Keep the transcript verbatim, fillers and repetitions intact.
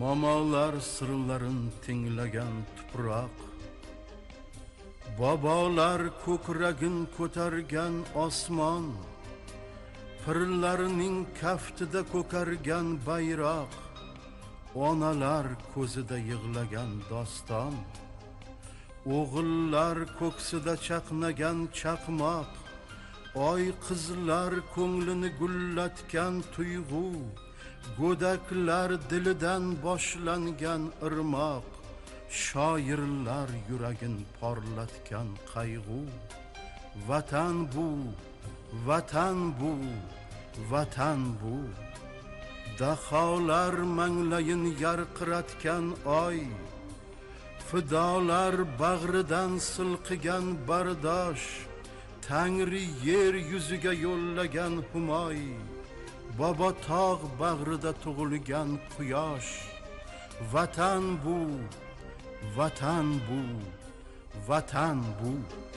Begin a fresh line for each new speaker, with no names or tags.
Momolar sirlarin tinglagan tuproq, bobolar ko'kragin ko'targan osmon, pirlarning kaftida ko'kargan bayroq, onalar ko'zida yig'lagan doston, o'g'illar ko'ksida chaqnagan chaqmoq, oy qizlar ko'nglini gullatgan tuyg'u, go'daklar dilidan boshlangan irmoq, shoirlar yuragin porlatgan qayg'u. Vatan bu, vatan bu, vatan bu. Daholar manglayin yarqiratgan oy, fidolar bag'ridan silqigan bardosh, Tangri yer yuziga yo'llagan humoy, bobo tog' bag'rida tug'ilgan quyosh. Vatan bu, vatan bu, vatan bu.